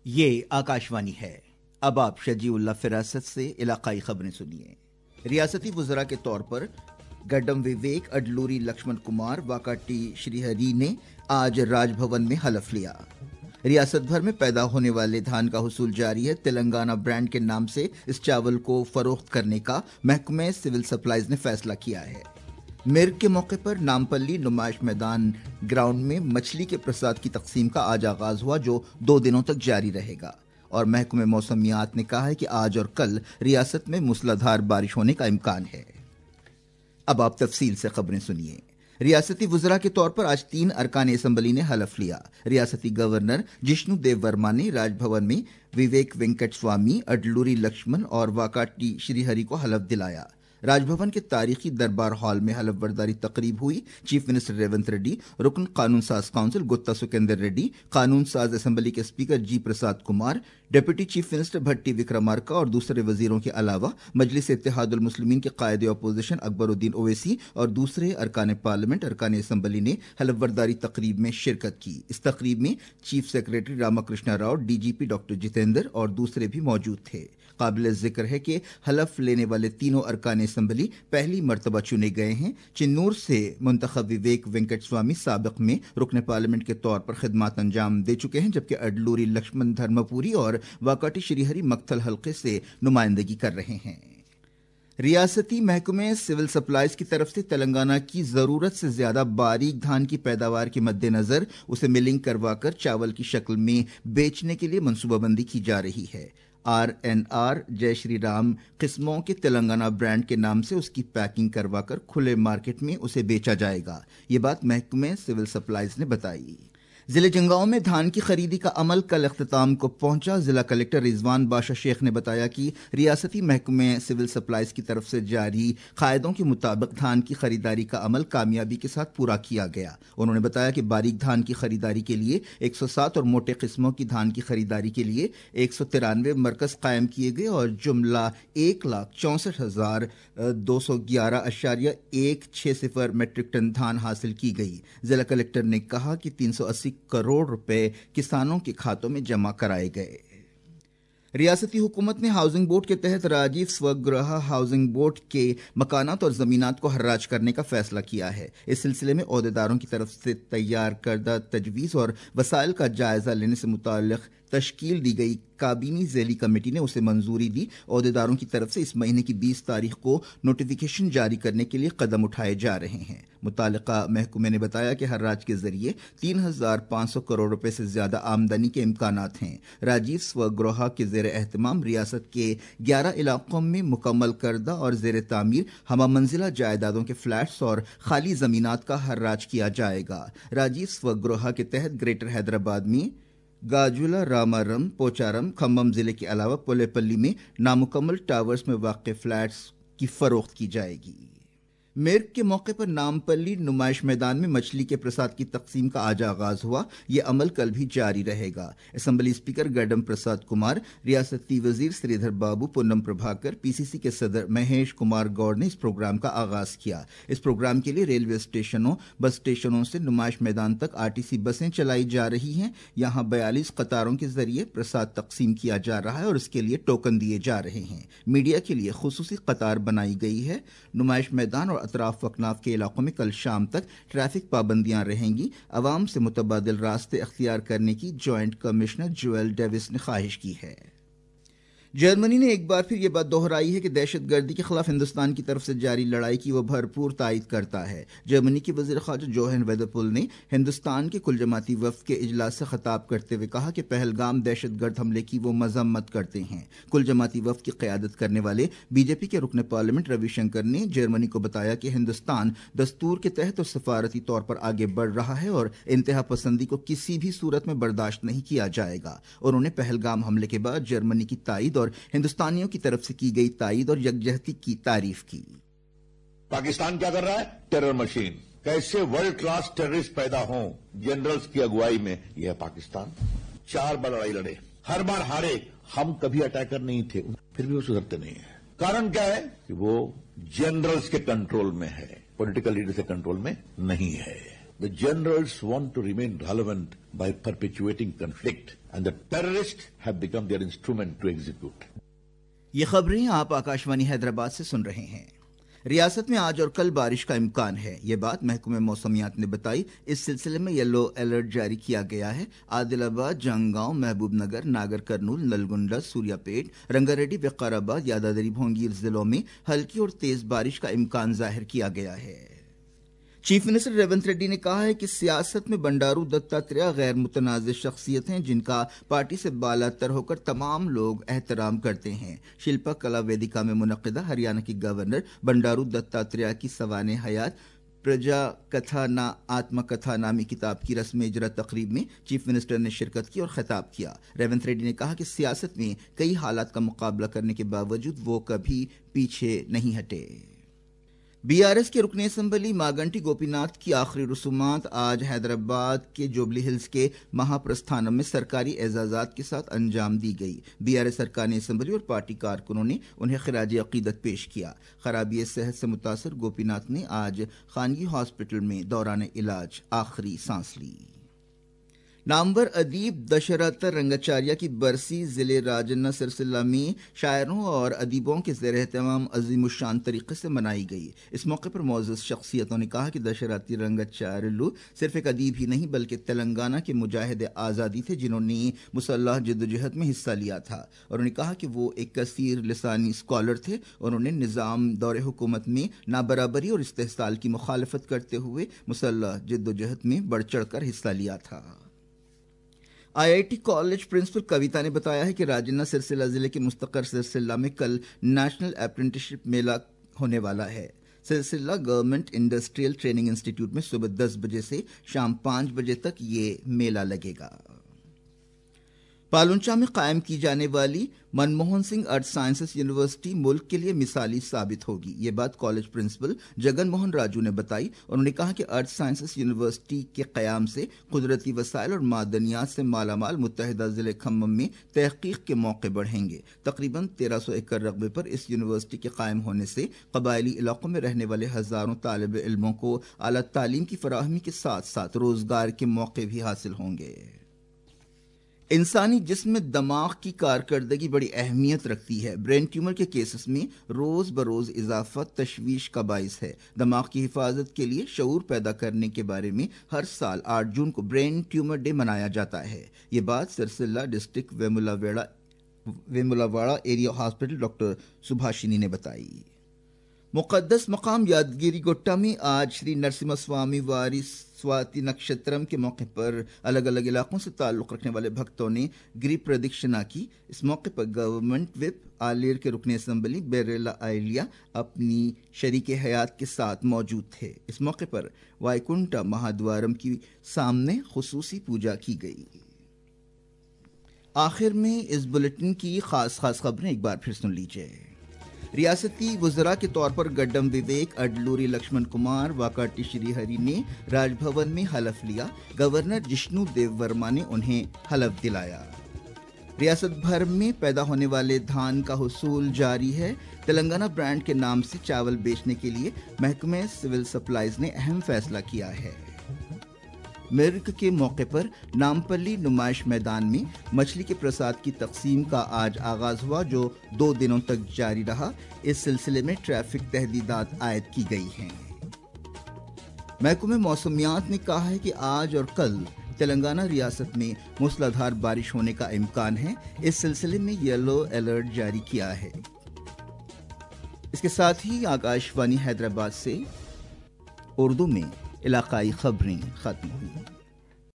یہ آکاشوانی ہے۔ اب آپ شجیع اللہ فراست سے علاقائی خبریں سنیے۔ ریاستی وزراء کے طور پر گڈم وویک اڈلوری لکشمن کمار واکاٹی شری ہری نے آج راج بھون میں حلف لیا۔ ریاست بھر میں پیدا ہونے والے دھان کا حصول جاری ہے۔ تلنگانہ برانڈ کے نام سے اس چاول کو فروخت کرنے کا محکمہ سول سپلائز نے فیصلہ کیا ہے۔ مرگ کے موقع پر نامپلی نمائش میدان گراؤنڈ میں مچھلی کے پرساد کی تقسیم کا آج آغاز ہوا، جو 2 دنوں تک جاری رہے گا، اور محکمہ موسمیات نے کہا ہے کہ آج اور کل ریاست میں موسلادھار بارش ہونے کا امکان ہے۔ اب آپ تفصیل سے خبریں سنیے۔ ریاستی وزراء کے طور پر آج 3 ارکان اسمبلی نے حلف لیا۔ ریاستی گورنر جشنو دیو ورما نے راج بھون میں وویک وینکٹ سوامی، اڈلوری لکشمن اور واکاٹی شری ہری کو حلف دلایا۔ راج بھون کے تاریخی دربار ہال میں حلف برداری تقریب ہوئی۔ چیف منسٹر ریونت ریڈی، رکن قانون ساز کونسل گتا سکندر ریڈی، قانون ساز اسمبلی کے speaker G Prasad Kumar, deputy chief minister Bhatti Vikramarka اور دوسرے وزیروں کے علاوہ مجلس اتحاد المسلمین کے قائد اپوزیشن اکبر الدین اویسی اور دوسرے ارکان پارلیمنٹ ارکان اسمبلی نے حلف برداری تقریب میں شرکت کی۔ اس تقریب میں chief secretary Rama Krishna Rao, D G P doctor Jitender اور دوسرے بھی موجود تھے۔ قابل ذکر ہے کہ حلف لینے والے تینوں ارکان اسمبلی پہلی مرتبہ چنے گئے ہیں۔ چنور سے منتخب وویک وینکٹ سوامی سابق میں رکن پارلیمنٹ کے طور پر خدمات انجام دے چکے ہیں، جبکہ اڈلوری لکشمن دھرم پوری اور واکاٹی شری ہری مکتھل حلقے سے نمائندگی کر رہے ہیں۔ ریاستی محکمہ سول سپلائز کی طرف سے تلنگانہ کی ضرورت سے زیادہ باریک دھان کی پیداوار کے مد نظر اسے ملنگ کروا کر چاول کی شکل میں بیچنے کے لیے منصوبہ بندی کی جا رہی ہے۔ RNR جے شری رام قسموں کے تلنگانہ برانڈ کے نام سے اس کی پیکنگ کروا کر کھلے مارکیٹ میں اسے بیچا جائے گا۔ یہ بات محکمہ سول سپلائز نے بتائی۔ ضلع جنگاؤں میں دھان کی خریدی کا عمل کل اختتام کو پہنچا۔ ضلع کلکٹر رضوان باشا شیخ نے بتایا کہ ریاستی محکمہ سول سپلائز کی طرف سے جاری قاعدوں کے مطابق دھان کی خریداری کا عمل کامیابی کے ساتھ پورا کیا گیا۔ انہوں نے بتایا کہ باریک دھان کی خریداری کے لیے 107 اور موٹے قسموں کی دھان کی خریداری کے لیے 193 مرکز قائم کیے گئے اور جملہ 1,64,211.160 میٹرک ٹن دھان حاصل کی گئی۔ ضلع کلکٹر نے کہا کہ 380 کروڑ روپے کسانوں کے کھاتوں میں جمع کرائے گئے۔ ریاستی حکومت نے ہاؤسنگ بورڈ کے تحت راجیو سوگرہ ہاؤسنگ بورڈ کے مکانات اور زمینات کو حراج کرنے کا فیصلہ کیا ہے۔ اس سلسلے میں عہدیداروں کی طرف سے تیار کردہ تجویز اور وسائل کا جائزہ لینے سے متعلق تشکیل دی گئی کابینی ذیلی کمیٹی نے اسے منظوری دی۔ عہدیداروں کی طرف سے اس مہینے کی 20 تاریخ کو نوٹیفیکیشن جاری کرنے کے لیے قدم اٹھائے جا رہے ہیں۔ متعلقہ محکمے نے بتایا کہ حراج کے ذریعے 3,500 کروڑ روپے سے زیادہ آمدنی کے امکانات ہیں۔ راجیو سوگرہ کے زیر اہتمام ریاست کے 11 علاقوں میں مکمل کردہ اور زیر تعمیر ہمہ منزلہ جائیدادوں کے فلیٹس اور خالی زمینات کا حراج کیا جائے گا۔ راجیو سوگرہ کے تحت گریٹر حیدرآباد میں گاجولہ، رامارم، پوچارم، کھمم ضلع کے علاوہ پولے پلی میں نامکمل ٹاورز میں واقع فلیٹس کی فروخت کی جائے گی۔ مرگ کے موقع پر نامپلی نمائش میدان میں مچھلی کے پرساد کی تقسیم کا آج آغاز ہوا۔ یہ عمل کل بھی جاری رہے گا۔ اسمبلی اسپیکر گڈم پرساد کمار، ریاستی وزیر سری دھر بابو، پونم پربھاکر، PCC کے صدر مہیش کمار گوڑ نے اس پروگرام کا آغاز کیا۔ اس پروگرام کے لیے ریلوے اسٹیشنوں، بس اسٹیشنوں سے نمائش میدان تک RTC بسیں چلائی جا رہی ہیں۔ یہاں 42 قطاروں کے ذریعے پرساد تقسیم کیا جا رہا ہے اور اس کے لیے ٹوکن دیے جا رہے ہیں۔ میڈیا کے لیے خصوصی قطار بنائی گئی ہے۔ نمائش میدان اور اطراف و اکناف کے علاقوں میں کل شام تک ٹریفک پابندیاں رہیں گی۔ عوام سے متبادل راستے اختیار کرنے کی جوائنٹ کمشنر جویل ڈیوس نے خواہش کی ہے۔ جرمنی نے ایک بار پھر یہ بات دہرائی ہے کہ دہشت گردی کے خلاف ہندوستان کی طرف سے جاری لڑائی کی وہ بھرپور تائید کرتا ہے۔ جرمنی کے وزیر خارجہ جوہن ویدرپول نے ہندوستان کے کل جماعتی وفد کے اجلاس سے خطاب کرتے ہوئے کہا کہ پہلگام دہشت گرد حملے کی وہ مذمت کرتے ہیں۔ کل جماعتی وفد کی قیادت کرنے والے BJP کے رکن پارلیمنٹ روی شنکر نے جرمنی کو بتایا کہ ہندوستان دستور کے تحت اور سفارتی طور پر آگے بڑھ رہا ہے اور انتہا پسندی کو کسی بھی صورت میں برداشت نہیں کیا جائے گا۔ انہوں نے پہلگام حملے کے بعد جرمنی کی تائید اور ہندوستانیوں کی طرف سے کی گئی تائید اور یکجہتی کی تعریف کی۔ پاکستان کیا کر رہا ہے؟ Terror machine. کیسے ورلڈ کلاس ٹیررسٹ پیدا ہوں جنرلز کی اگوائی میں، یہ ہے پاکستان۔ 4 بار لڑائی لڑے، ہر بار ہارے۔ ہم کبھی اٹیکر نہیں تھے، پھر بھی وہ سدھرتے نہیں ہیں۔ کارن کیا ہے کہ وہ جنرلز کے کنٹرول میں ہے، پولیٹیکل لیڈر کے کنٹرول میں نہیں ہے۔ The generals want to remain relevant by perpetuating conflict, and the terrorists have become their instrument to execute. ये खबरें आप आकाशवाणी हैदराबाद से सुन रहे हैं। रियासत में आज और कल बारिश का इम्कान है, ये बात महकमे मौसमियात ने बताई। इस सिलसिले में येलो अलर्ट जारी किया गया है। आदिलाबाद, जंगांव, महबूबनगर, नागर कर्नूल, नलगुंडा, सूर्यापेट, रंगारेड्डी, विकाराबाद, यादाद्री भोंगीर जिलों में हल्की और तेज बारिश का इम्कान जाहिर किया गया है। चीफ मिनिस्टर रेवंत रेड्डी ने कहा है कि सियासत में बंडारू दत्तात्रेय गैर मुतनाज़ शख्सियत हैं जिनका पार्टी से बालातर होकर तमाम लोग एहतराम करते हैं। शिल्पा कला वेदिका में मुनक़िदा हरियाणा की गवर्नर बंडारू दत्तात्रेय की सवाने हयात प्रजा कथा ना आत्मकथा नामी किताब की रस्म इजरा तकरीब में चीफ मिनिस्टर ने शिरकत की और खिताब किया। रेवंत रेड्डी ने कहा कि सियासत में कई हालात का मुकाबला करने के बावजूद वो कभी पीछे नहीं हटे। बीआरएस के रुकने असम्बली मागंटी गोपीनाथ की आखिरी रसूमात आज हैदराबाद के जुबली हिल्स के महाप्रस्थानम में सरकारी एजाजात के साथ अंजाम दी गई। बीआरएस अरकान असम्बली और पार्टी कारकुनों ने उन्हें खिराज अकीदत पेश किया। खराबी सेहत से मुतासर गोपीनाथ ने आज खानगी हॉस्पिटल में दौरान इलाज आखिरी सांस ली। नामवर अदीब दशरथ रंगाचार्य की बरसी जिले राजन्ना सिरसिल्ला में शायरों और अदीबों के ज़ेर एहतमाम अजीमुशान तरीके से मनाई गई। इस मौके पर मौजूद शख्सियतों ने कहा कि दशरथी रंगाचार्य सिर्फ एक अदीब ही नहीं बल्कि तेलंगाना के मुजाहिद आज़ादी थे जिन्होंने मुसल्लह जद्दोजहद में हिस्सा लिया था। और उन्होंने कहा कि वो एक कसीर लिसानी स्कॉलर थे और उन्होंने निज़ाम दौरे हुकूमत में नाबराबरी और इस्तेहसाल की मुखालफत करते हुए मुसल्लह जद्दोजहद में बढ़ चढ़ कर हिस्सा लिया था। आईआईटी कॉलेज प्रिंसिपल कविता ने बताया है कि राजन्ना सिरसिल्ला जिले के मुस्तकर सिरसिल्ला में कल नेशनल अप्रेंटिसशिप मेला होने वाला है। Sircilla government industrial training institute में सुबह 10 बजे से शाम 5 बजे तक ये मेला लगेगा। पालुंचा में कायम की जाने वाली Manmohan Singh earth sciences university मुल्क के लिए मिसाली साबित होगी। ये बात कॉलेज प्रिंसिपल जगन मोहन राजू ने बताई। उन्होंने कहा कि अर्थ साइंसेस यूनिवर्सिटी के क़याम से कुदरती वसाइल और मादनियात से मालामाल मुत्तहिदा ज़िले खम्मम में तहक़ीक़ के मौके बढ़ेंगे। तकरीबन 1300 एकड़ रकबे पर इस यूनिवर्सिटी के कायम होने से कबायली इलाकों में रहने वाले हज़ारों तालिब इल्मों को आला तालीम की फराहमी के साथ साथ रोज़गार के मौके भी हासिल होंगे। इंसानी जिस्म में दमाग की कारकर्दगी बड़ी अहमियत रखती है। ब्रेन ट्यूमर के केसेस में रोज़ बरोज़ इजाफा तशवीश का बाइस है। दमाग की हिफाजत के लिए शऊर पैदा करने के बारे में हर साल 8 जून को ब्रेन ट्यूमर डे मनाया जाता है। ये बात Sircilla district Vemulawada area hospital doctor Subhashini ने बताई। मुक़द्दस मकाम यादगिरी गुट्टा में आज श्री नरसिम्हा स्वामी वारी स्वाति नक्षत्रम के मौके पर अलग अलग इलाकों से ताल्लुक़ रखने वाले भक्तों ने गिरी प्रदक्षिणा की। इस मौके पर गवर्नमेंट विप आलेर के रुकने असम्बली बेरेला आइलिया अपनी शरीक हयात के साथ मौजूद थे। इस मौके पर वाइकुंठा महाद्वारम की सामने खुसूसी पूजा की गई। आखिर में इस बुलेटिन की खास खबरें एक बार फिर सुन लीजिए। रियासती वज़रा के तौर पर गड्डम विवेक, अडलूरी लक्ष्मण कुमार, वाकाटी श्रीहरि ने राजभवन में हलफ लिया। गवर्नर जिष्णु देव वर्मा ने उन्हें हलफ दिलाया। रियासत भर में पैदा होने वाले धान का हुसूल जारी है। तेलंगाना ब्रांड के नाम से चावल बेचने के लिए महकमे सिविल सप्लाईज ने अहम फैसला किया है। मिर्ग के मौके पर नामपल्ली नुमाइश मैदान में मछली के प्रसाद की तकसीम का आज आगाज हुआ जो 2 दिनों तक जारी रहा। इस सिलसिले में ट्रैफिक तहदीदात आयद की गई हैं। महकमे मौसमियात ने कहा है कि आज और कल तेलंगाना रियासत में मूसलाधार बारिश होने का इम्कान है। इस सिलसिले में येलो अलर्ट जारी किया है। इसके साथ ही आकाशवाणी हैदराबाद से उर्दू में इलाकाई खबरें खत्म हुई।